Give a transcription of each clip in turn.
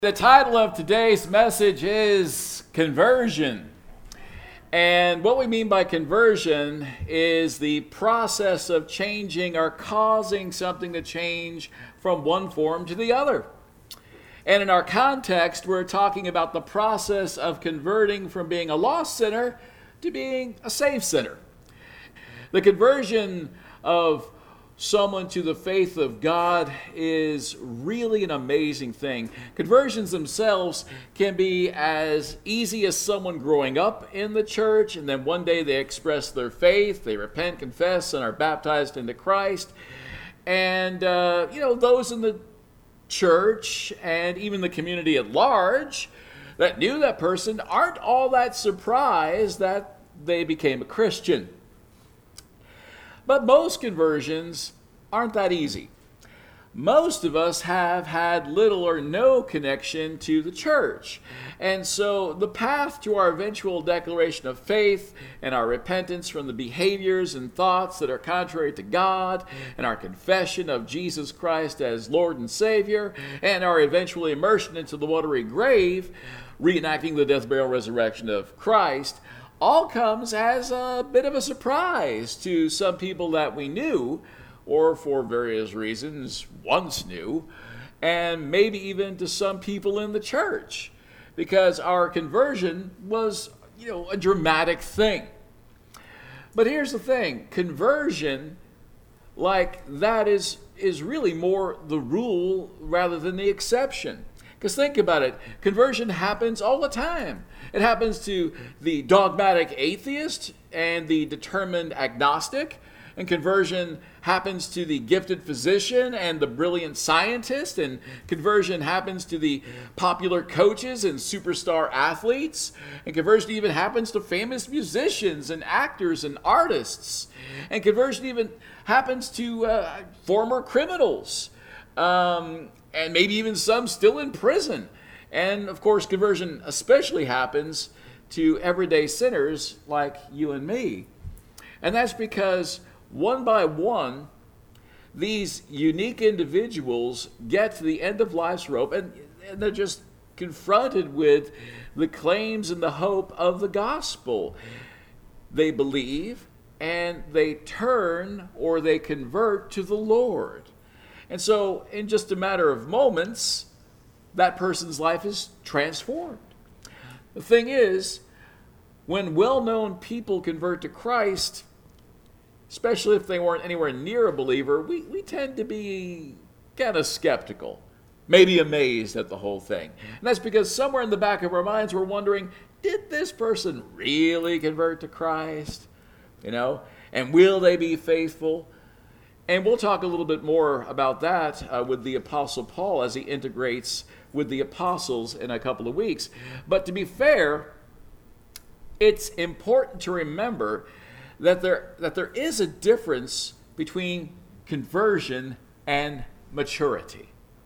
The title of today's message is Conversion. And what we mean by conversion is the process of changing or causing something to change from one form to the other. And in our context, we're talking about the process of converting from being a lost sinner to being a saved sinner. The conversion of someone to the faith of God is really an amazing thing. Conversions themselves can be as easy as someone growing up in the church, and then one day they express their faith, they repent, confess, and are baptized into Christ. And, those in the church and even the community at large that knew that person aren't all that surprised that they became a Christian. But most conversions aren't that easy. Most of us have had little or no connection to the church. And so the path to our eventual declaration of faith and our repentance from the behaviors and thoughts that are contrary to God, and our confession of Jesus Christ as Lord and Savior, and our eventual immersion into the watery grave, reenacting the death, burial, resurrection of Christ, all comes as a bit of a surprise to some people that we knew, or for various reasons once knew, and maybe even to some people in the church, because our conversion was, a dramatic thing. But here's the thing, conversion like that is really more the rule rather than the exception. Because think about it, conversion happens all the time. It happens to the dogmatic atheist and the determined agnostic, and conversion happens to the gifted physician and the brilliant scientist, and conversion happens to the popular coaches and superstar athletes, and conversion even happens to famous musicians and actors and artists, and conversion even happens to former criminals, and maybe even some still in prison. And of course, conversion especially happens to everyday sinners like you and me. And that's because one by one, these unique individuals get to the end of life's rope, and they're just confronted with the claims and the hope of the gospel. They believe and they turn or they convert to the Lord. And so in just a matter of moments, that person's life is transformed. The thing is, when well-known people convert to Christ, especially if they weren't anywhere near a believer, we tend to be kind of skeptical, maybe amazed at the whole thing. And that's because somewhere in the back of our minds we're wondering, did this person really convert to Christ? And will they be faithful? And we'll talk a little bit more about that with the Apostle Paul as he integrates with the apostles in a couple of weeks. But to be fair, it's important to remember that there is a difference between conversion and maturity.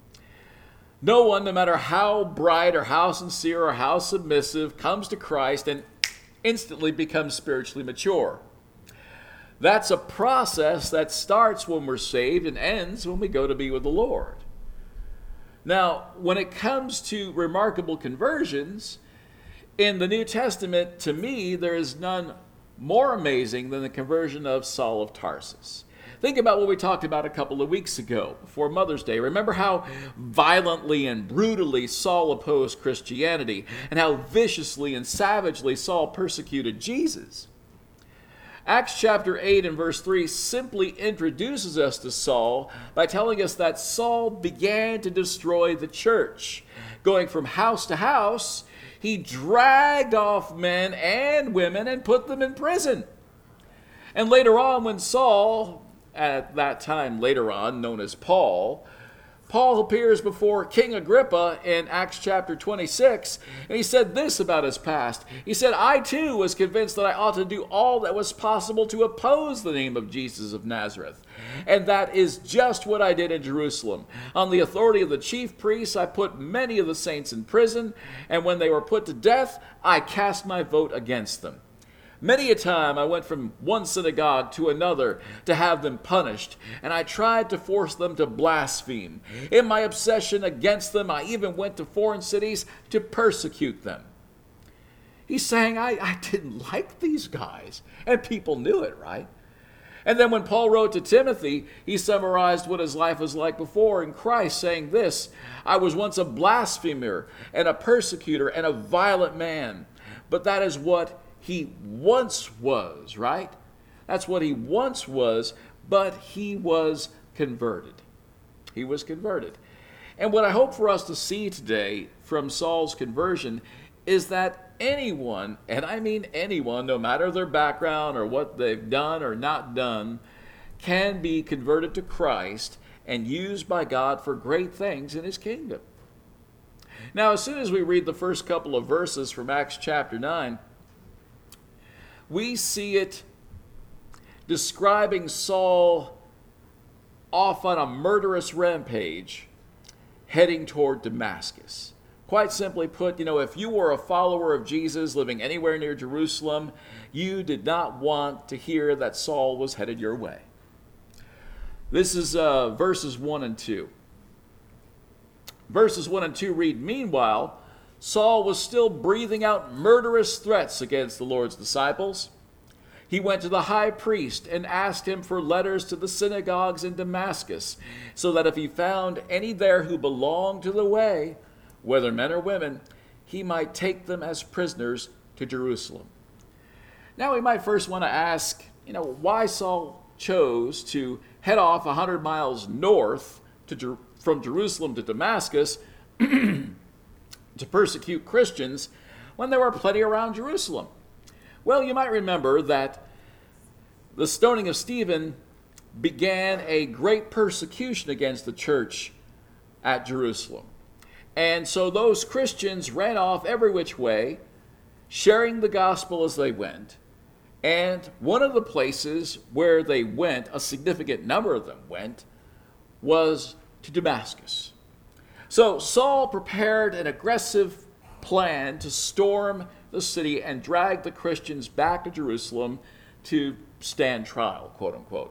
No one, no matter how bright or how sincere or how submissive, comes to Christ and instantly becomes spiritually mature. That's a process that starts when we're saved and ends when we go to be with the Lord. Now, when it comes to remarkable conversions, in the New Testament, to me, there is none more amazing than the conversion of Saul of Tarsus. Think about what we talked about a couple of weeks ago, before Mother's Day. Remember how violently and brutally Saul opposed Christianity, and how viciously and savagely Saul persecuted Jesus. Acts chapter 8 and verse 3 simply introduces us to Saul by telling us that Saul began to destroy the church. Going from house to house, he dragged off men and women and put them in prison. And later on, when Saul, at that time later on known as Paul appears before King Agrippa in Acts chapter 26, and he said this about his past. He said, I too was convinced that I ought to do all that was possible to oppose the name of Jesus of Nazareth. And that is just what I did in Jerusalem. On the authority of the chief priests, I put many of the saints in prison, and when they were put to death, I cast my vote against them. Many a time I went from one synagogue to another to have them punished, and I tried to force them to blaspheme. In my obsession against them, I even went to foreign cities to persecute them. He's saying, I didn't like these guys, and people knew it, right? And then when Paul wrote to Timothy, he summarized what his life was like before in Christ, saying this: I was once a blasphemer and a persecutor and a violent man. But that is what he once was, right? That's what he once was, but he was converted. He was converted. And what I hope for us to see today from Saul's conversion is that anyone, and I mean anyone, no matter their background or what they've done or not done, can be converted to Christ and used by God for great things in his kingdom. Now, as soon as we read the first couple of verses from Acts chapter 9, we see it describing Saul off on a murderous rampage heading toward Damascus. Quite simply put, if you were a follower of Jesus living anywhere near Jerusalem, you did not want to hear that Saul was headed your way. This is verses 1 and 2. Verses 1 and 2 read, Meanwhile, Saul was still breathing out murderous threats against the Lord's disciples. He went to the high priest and asked him for letters to the synagogues in Damascus, so that if he found any there who belonged to the way, whether men or women, he might take them as prisoners to Jerusalem. Now we might first want to ask, why Saul chose to head off 100 miles north from Jerusalem to Damascus to persecute Christians when there were plenty around Jerusalem. Well, you might remember that the stoning of Stephen began a great persecution against the church at Jerusalem. And so those Christians ran off every which way, sharing the gospel as they went. And one of the places where they went, a significant number of them went, was to Damascus. So Saul prepared an aggressive plan to storm the city and drag the Christians back to Jerusalem to stand trial, quote unquote.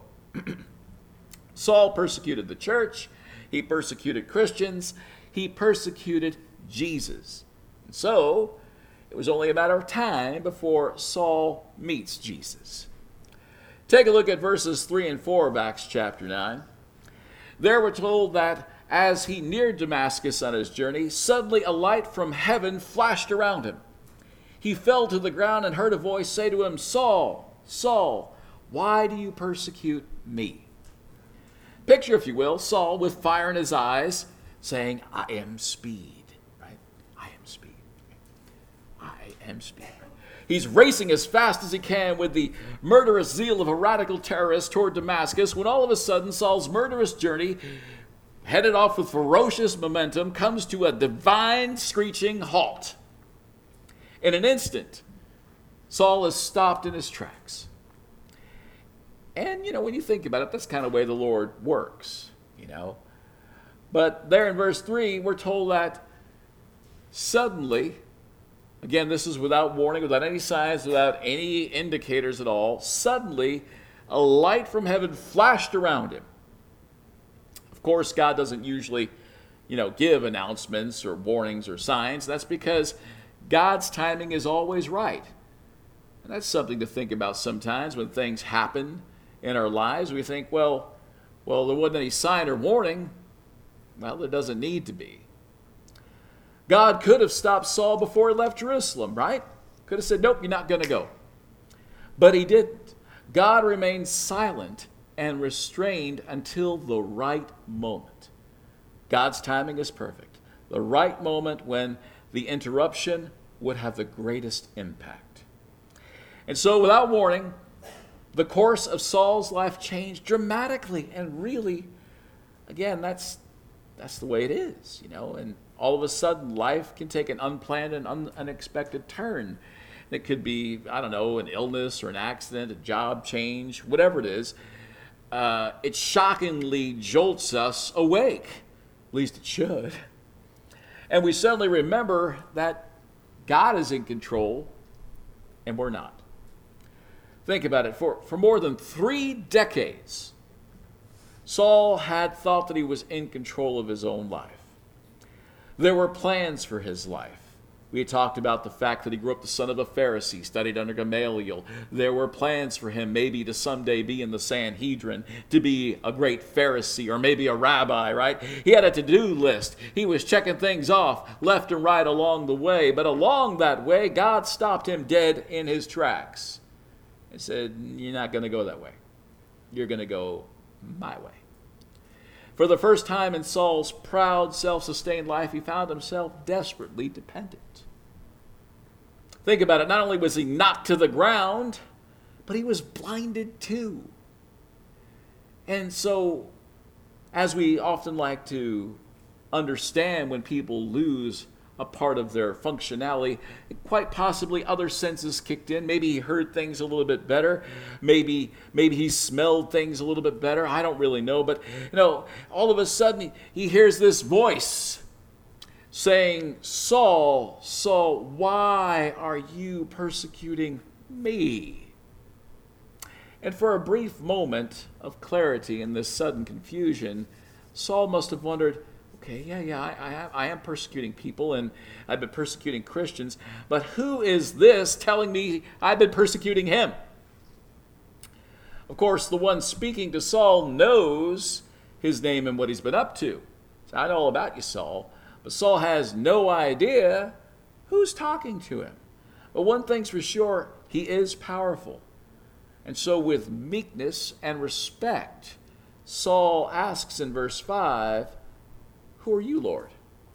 Saul persecuted the church. He persecuted Christians. He persecuted Jesus. And so, it was only a matter of time before Saul meets Jesus. Take a look at verses 3 and 4 of Acts chapter 9. There we're told that as he neared Damascus on his journey, suddenly a light from heaven flashed around him. He fell to the ground and heard a voice say to him, Saul, Saul, why do you persecute me? Picture, if you will, Saul with fire in his eyes, saying, I am speed, right? I am speed. I am speed. He's racing as fast as he can with the murderous zeal of a radical terrorist toward Damascus when all of a sudden Saul's murderous journey, headed off with ferocious momentum, comes to a divine screeching halt. In an instant, Saul is stopped in his tracks. And, when you think about it, that's kind of the way the Lord works, But there in verse 3, we're told that suddenly, again, this is without warning, without any signs, without any indicators at all, suddenly a light from heaven flashed around him. Of course, God doesn't usually, give announcements or warnings or signs. That's because God's timing is always right. And that's something to think about sometimes when things happen in our lives. We think, well, there wasn't any sign or warning. Well, there doesn't need to be. God could have stopped Saul before he left Jerusalem, right? Could have said, nope, you're not going to go. But he didn't. God remained silent and restrained until the right moment. God's timing is perfect. The right moment when the interruption would have the greatest impact. And so, without warning, the course of Saul's life changed dramatically. And really, again, that's the way it is, And all of a sudden, life can take an unplanned and unexpected turn. It could be, an illness or an accident, a job change, whatever it is. It shockingly jolts us awake. At least it should. And we suddenly remember that God is in control and we're not. Think about it. For more than 3 decades, Saul had thought that he was in control of his own life. There were plans for his life. We had talked about the fact that he grew up the son of a Pharisee, studied under Gamaliel. There were plans for him maybe to someday be in the Sanhedrin, to be a great Pharisee or maybe a rabbi, right? He had a to-do list. He was checking things off left and right along the way. But along that way, God stopped him dead in his tracks and said, "You're not going to go that way. You're going to go my way." For the first time in Saul's proud, self-sustained life, he found himself desperately dependent. Think about it. Not only was he knocked to the ground, but he was blinded too. And so, as we often like to understand when people lose a part of their functionality, quite possibly other senses kicked in. Maybe he heard things a little bit better. Maybe he smelled things a little bit better. I don't really know. But, all of a sudden he hears this voice saying, "Saul, Saul, why are you persecuting me?" And for a brief moment of clarity in this sudden confusion, Saul must have wondered, okay, I am persecuting people, and I've been persecuting Christians, but who is this telling me I've been persecuting him? Of course, the one speaking to Saul knows his name and what he's been up to. So I know all about you, Saul, but Saul has no idea who's talking to him. But one thing's for sure, he is powerful. And so with meekness and respect, Saul asks in verse 5, "Who are you, Lord?"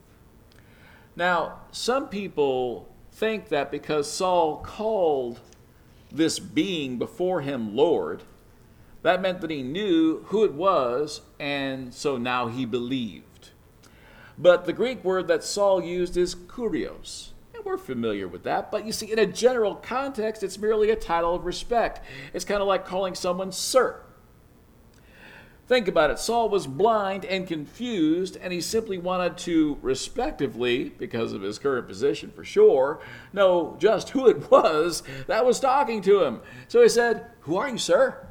Now, some people think that because Saul called this being before him Lord, that meant that he knew who it was, and so now he believed. But the Greek word that Saul used is kurios. And we're familiar with that, but you see, in a general context, it's merely a title of respect. It's kind of like calling someone sir. Think about it. Saul was blind and confused, and he simply wanted to respectively, because of his current position for sure, know just who it was that was talking to him. So he said, "Who are you, sir?"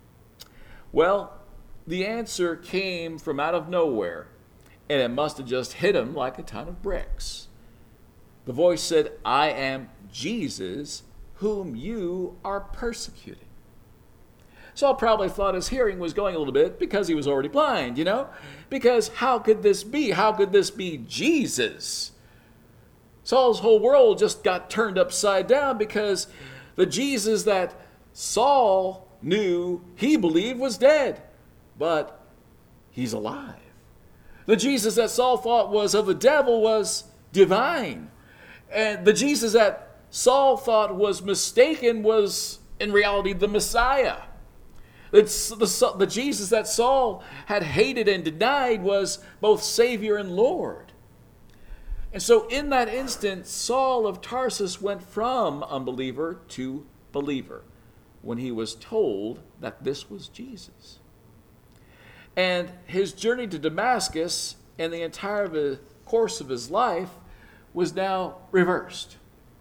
Well, the answer came from out of nowhere, and it must have just hit him like a ton of bricks. The voice said, "I am Jesus, whom you are persecuting." Saul probably thought his hearing was going a little bit because he was already blind, Because how could this be? How could this be Jesus? Saul's whole world just got turned upside down because the Jesus that Saul knew he believed was dead, but he's alive. The Jesus that Saul thought was of the devil was divine. And the Jesus that Saul thought was mistaken was in reality the Messiah. The Jesus that Saul had hated and denied was both Savior and Lord. And so in that instant, Saul of Tarsus went from unbeliever to believer when he was told that this was Jesus. And his journey to Damascus and the entire course of his life was now reversed.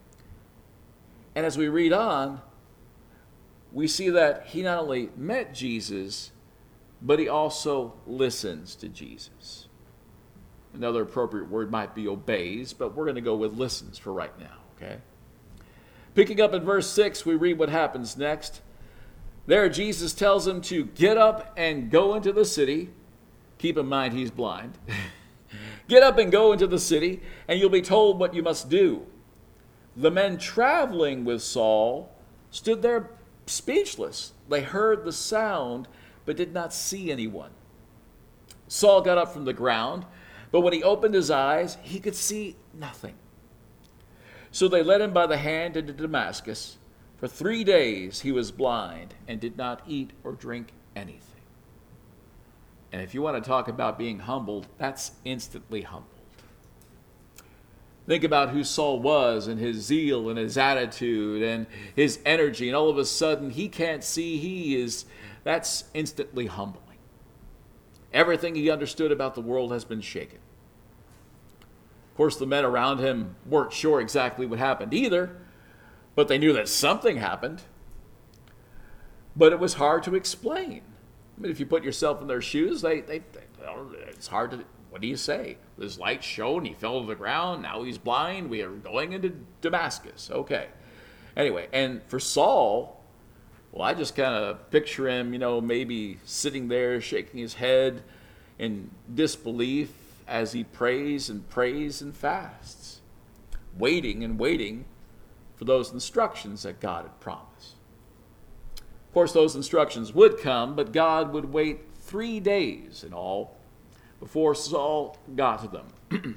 And as we read on, we see that he not only met Jesus, but he also listens to Jesus. Another appropriate word might be obeys, but we're going to go with listens for right now, okay? Picking up in verse 6, we read what happens next. There, Jesus tells him to get up and go into the city. Keep in mind, he's blind. Get up and go into the city, and you'll be told what you must do. The men traveling with Saul stood there speechless. They heard the sound, but did not see anyone. Saul got up from the ground, but when he opened his eyes, he could see nothing. So they led him by the hand into Damascus. For 3 days he was blind and did not eat or drink anything. And if you want to talk about being humbled, that's instantly humbled. Think about who Saul was and his zeal and his attitude and his energy, and all of a sudden he can't see that's instantly humbling. Everything he understood about the world has been shaken. Of course, the men around him weren't sure exactly what happened either, but they knew that something happened. but it was hard to explain. I mean, if you put yourself in their shoes, it's hard to, what do you say? This light shone, he fell to the ground, now he's blind, we are going into Damascus. Okay. Anyway, and for Saul, well, I just kind of picture him, maybe sitting there shaking his head in disbelief as he prays and fasts, waiting and waiting for those instructions that God had promised. Of course, those instructions would come, but God would wait 3 days in all before Saul got to them.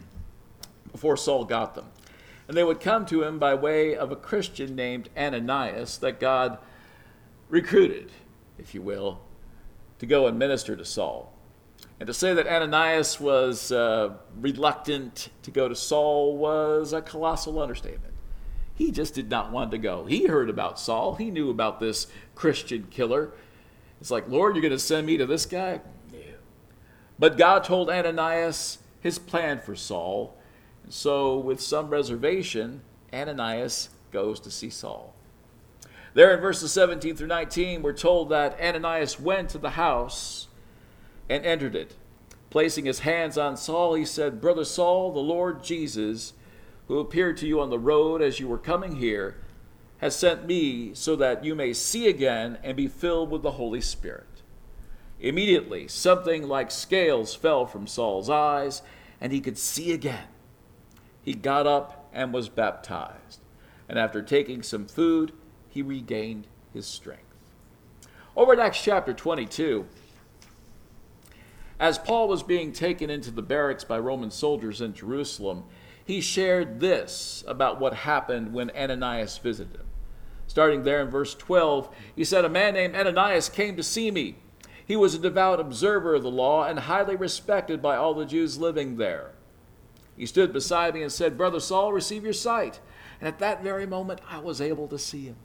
And they would come to him by way of a Christian named Ananias that God recruited, if you will, to go and minister to Saul. And to say that Ananias was reluctant to go to Saul was a colossal understatement. He just did not want to go. He heard about Saul. He knew about this Christian killer. It's like, Lord, you're going to send me to this guy? No. But God told Ananias his plan for Saul. And so, with some reservation, Ananias goes to see Saul. There in verses 17 through 19, we're told that Ananias went to the house and entered it. Placing his hands on Saul, he said, Brother Saul, the Lord Jesus, who appeared to you on the road as you were coming here, has sent me so that you may see again and be filled with the Holy Spirit. Immediately, something like scales fell from Saul's eyes, and he could see again. He got up and was baptized, and after taking some food, he regained his strength. Over in Acts chapter 22, as Paul was being taken into the barracks by Roman soldiers in Jerusalem, he shared this about what happened when Ananias visited him. Starting there in verse 12, he said, A man named Ananias came to see me. He was a devout observer of the law and highly respected by all the Jews living there. He stood beside me and said, Brother Saul, receive your sight. And at that very moment, I was able to see him.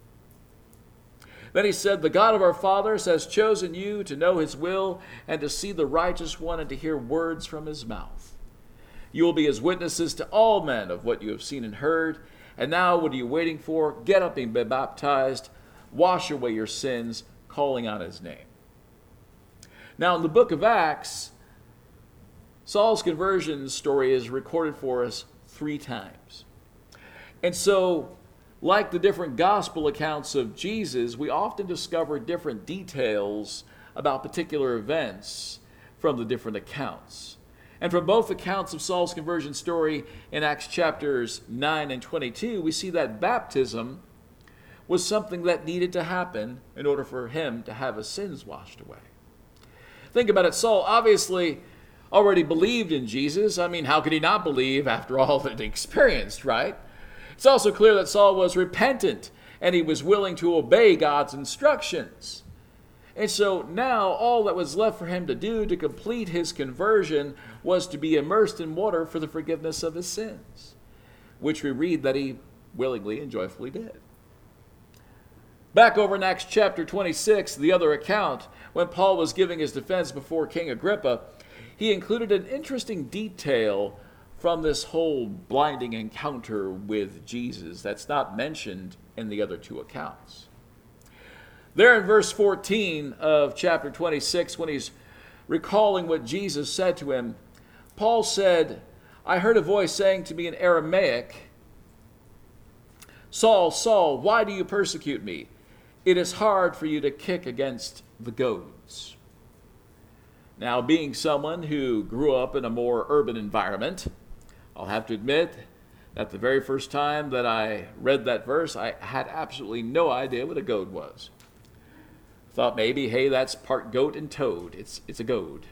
Then he said, The God of our fathers has chosen you to know his will and to see the righteous one and to hear words from his mouth. You will be as witnesses to all men of what you have seen and heard. And now, what are you waiting for? Get up and be baptized. Wash away your sins, calling on his name. Now, in the book of Acts, Saul's conversion story is recorded for us 3 times. And so, like the different gospel accounts of Jesus, we often discover different details about particular events from the different accounts. And from both accounts of Saul's conversion story in Acts chapters 9 and 22, we see that baptism was something that needed to happen in order for him to have his sins washed away. Think about it. Saul obviously already believed in Jesus. I mean, how could he not believe after all that he experienced, right? It's also clear that Saul was repentant and he was willing to obey God's instructions. And so now all that was left for him to do to complete his conversion was to be immersed in water for the forgiveness of his sins, which we read that he willingly and joyfully did. Back over in Acts chapter 26, the other account, when Paul was giving his defense before King Agrippa, he included an interesting detail from this whole blinding encounter with Jesus that's not mentioned in the other 2 accounts. There in verse 14 of chapter 26, when he's recalling what Jesus said to him, Paul said, I heard a voice saying to me in Aramaic, Saul, Saul, why do you persecute me? It is hard for you to kick against the goads. Now, being someone who grew up in a more urban environment, I'll have to admit that the very first time that I read that verse, I had absolutely no idea what a goad was. Thought maybe, hey, that's part goat and toad. It's a goad,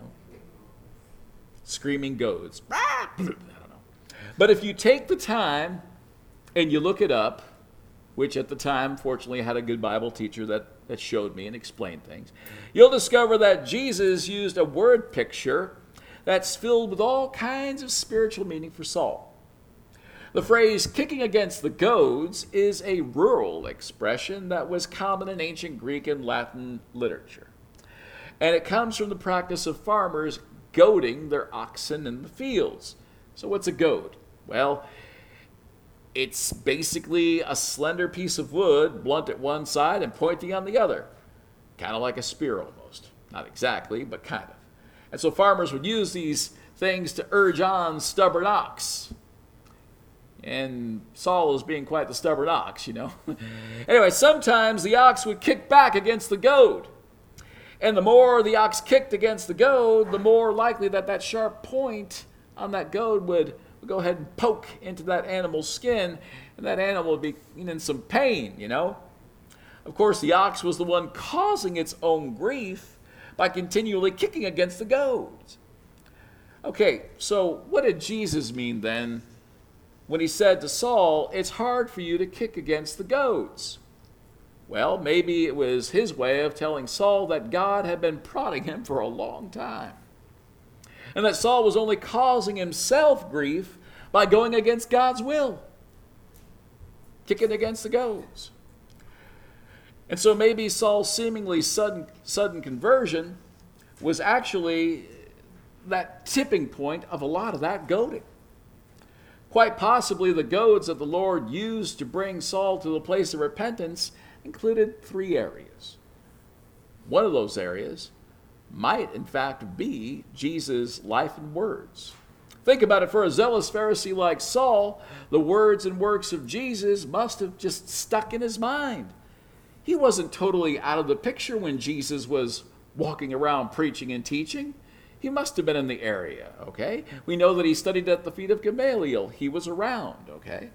Screaming goads. I don't know. But if you take the time and you look it up, which at the time, fortunately, I had a good Bible teacher that showed me and explained things, you'll discover that Jesus used a word picture that's filled with all kinds of spiritual meaning for Saul. The phrase kicking against the goads is a rural expression that was common in ancient Greek and Latin literature. And it comes from the practice of farmers goading their oxen in the fields. So what's a goad? Well, it's basically a slender piece of wood, blunt at one side and pointy on the other. kind of like a spear almost. Not exactly, but kind of. And so farmers would use these things to urge on stubborn ox. And Saul is being quite the stubborn ox, Anyway, sometimes the ox would kick back against the goad. And the more the ox kicked against the goad, the more likely that sharp point on that goad would go ahead and poke into that animal's skin, and that animal would be in some pain, Of course, the ox was the one causing its own grief by continually kicking against the goads. Okay, so what did Jesus mean then when he said to Saul, it's hard for you to kick against the goads? Well, maybe it was his way of telling Saul that God had been prodding him for a long time, and that Saul was only causing himself grief by going against God's will, kicking against the goads. And so maybe Saul's seemingly sudden conversion was actually that tipping point of a lot of that goading. Quite possibly the goads that the Lord used to bring Saul to the place of repentance included 3 areas. One of those areas might in fact be Jesus' life and words. Think about it, for a zealous Pharisee like Saul, the words and works of Jesus must have just stuck in his mind. He wasn't totally out of the picture when Jesus was walking around preaching and teaching. He must have been in the area, okay? We know that he studied at the feet of Gamaliel. He was around, okay?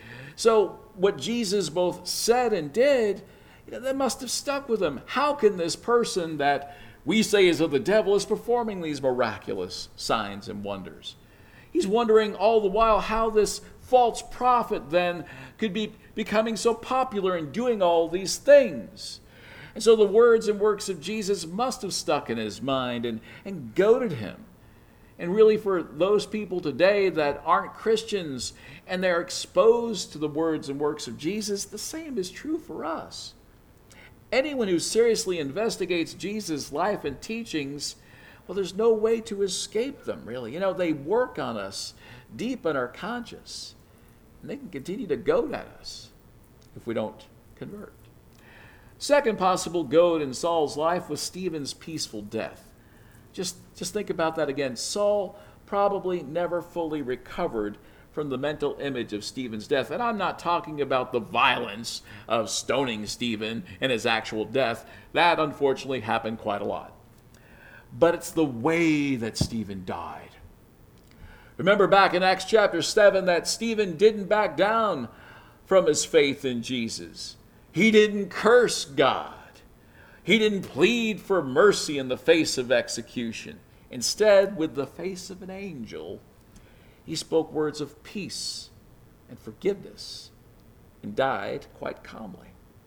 So what Jesus both said and did, that must have stuck with him. How can this person that we say is of the devil is performing these miraculous signs and wonders? He's wondering all the while how this false prophet then could be becoming so popular and doing all these things. And so the words and works of Jesus must have stuck in his mind and goaded him. And really, for those people today that aren't Christians and they're exposed to the words and works of Jesus, the same is true for us. Anyone who seriously investigates Jesus' life and teachings, well, there's no way to escape them, really. They work on us deep in our conscience, and they can continue to goad at us if we don't convert. Second possible goad in Saul's life was Stephen's peaceful death. Just think about that again. Saul probably never fully recovered from the mental image of Stephen's death. And I'm not talking about the violence of stoning Stephen and his actual death. That unfortunately happened quite a lot. But it's the way that Stephen died. Remember back in Acts chapter 7 that Stephen didn't back down from his faith in Jesus. He didn't curse God. He didn't plead for mercy in the face of execution. Instead, with the face of an angel, he spoke words of peace and forgiveness and died quite calmly.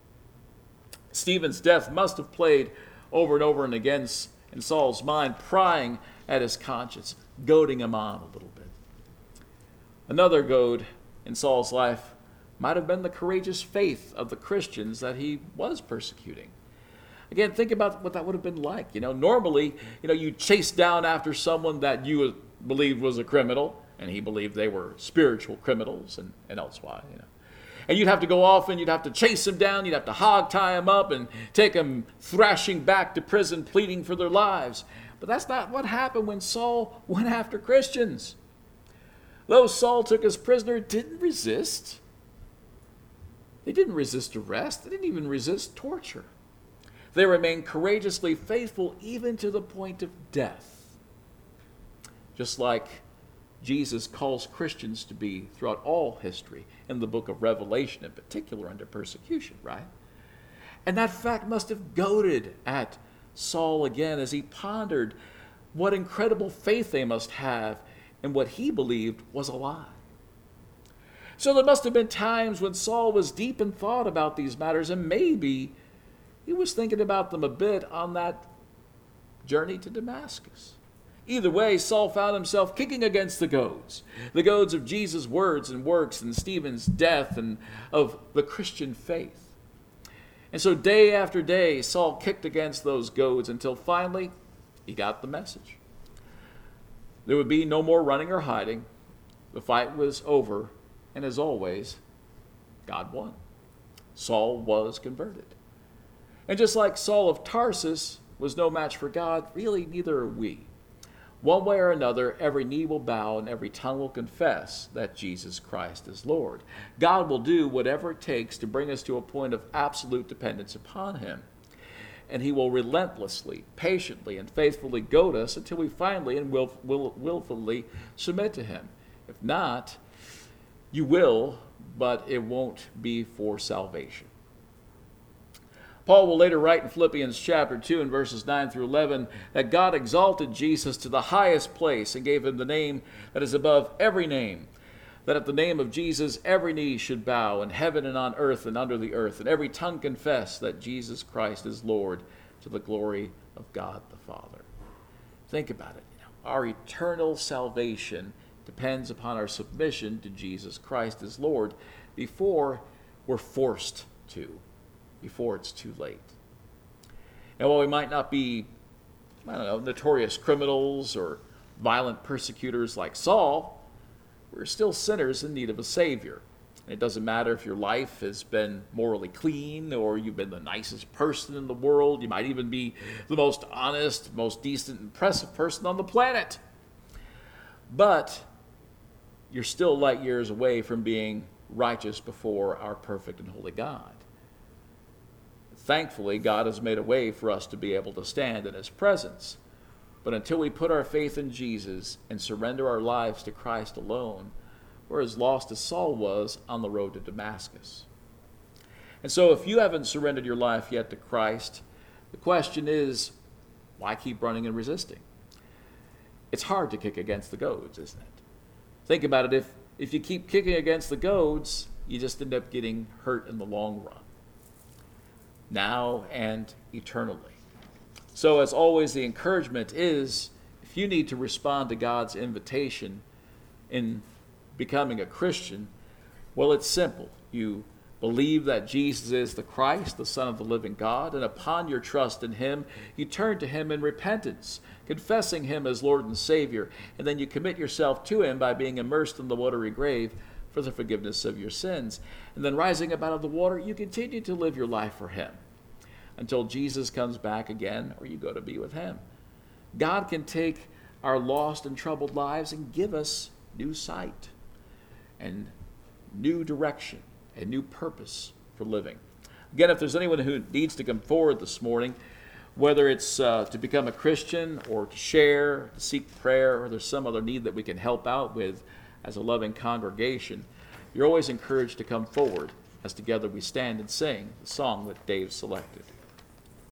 Stephen's death must have played over and over and again in Saul's mind, prying at his conscience, goading him on a little bit. Another goad in Saul's life might have been the courageous faith of the Christians that he was persecuting. Again, think about what that would have been like. Normally, you chase down after someone that you believed was a criminal, and he believed they were spiritual criminals and elsewise, And you'd have to go off and you'd have to chase them down, you'd have to hog tie them up and take them thrashing back to prison, pleading for their lives. But that's not what happened when Saul went after Christians. Those Saul took as prisoner didn't resist. They didn't resist arrest. They didn't even resist torture. They remained courageously faithful even to the point of death. Just like Jesus calls Christians to be throughout all history, in the book of Revelation in particular, under persecution, right? And that fact must have goaded at Saul again as he pondered what incredible faith they must have in what he believed was a lie. So there must have been times when Saul was deep in thought about these matters, and maybe he was thinking about them a bit on that journey to Damascus. Either way, Saul found himself kicking against the goads of Jesus' words and works and Stephen's death and of the Christian faith. And so day after day, Saul kicked against those goads until finally he got the message. There would be no more running or hiding. The fight was over, and as always, God won. Saul was converted. And just like Saul of Tarsus was no match for God, really neither are we. One way or another, every knee will bow and every tongue will confess that Jesus Christ is Lord. God will do whatever it takes to bring us to a point of absolute dependence upon him. And he will relentlessly, patiently, and faithfully goad us until we finally and willfully submit to him. If not, you will, but it won't be for salvation. Paul will later write in Philippians chapter 2 and verses 9 through 11 that God exalted Jesus to the highest place and gave him the name that is above every name, that at the name of Jesus every knee should bow in heaven and on earth and under the earth, and every tongue confess that Jesus Christ is Lord, to the glory of God the Father. Think about it. Our eternal salvation depends upon our submission to Jesus Christ as Lord before we're forced to, before it's too late. And while we might not be, notorious criminals or violent persecutors like Saul, we're still sinners in need of a Savior. It doesn't matter if your life has been morally clean or you've been the nicest person in the world. You might even be the most honest, most decent, impressive person on the planet. But you're still light years away from being righteous before our perfect and holy God. Thankfully, God has made a way for us to be able to stand in his presence. But until we put our faith in Jesus and surrender our lives to Christ alone, we're as lost as Saul was on the road to Damascus. And so if you haven't surrendered your life yet to Christ, the question is, why keep running and resisting? It's hard to kick against the goads, isn't it? Think about it. If you keep kicking against the goads, you just end up getting hurt in the long run, now and eternally. So as always, the encouragement is, if you need to respond to God's invitation in becoming a Christian, well, it's simple. You believe that Jesus is the Christ, the Son of the living God, and upon your trust in him, you turn to him in repentance, confessing him as Lord and Savior, and then you commit yourself to him by being immersed in the watery grave for the forgiveness of your sins. And then rising up out of the water, you continue to live your life for him until Jesus comes back again or you go to be with him. God can take our lost and troubled lives and give us new sight and new direction and new purpose for living. Again, if there's anyone who needs to come forward this morning, whether it's to become a Christian or to share, to seek prayer, or there's some other need that we can help out with as a loving congregation, you're always encouraged to come forward as together we stand and sing the song that Dave selected.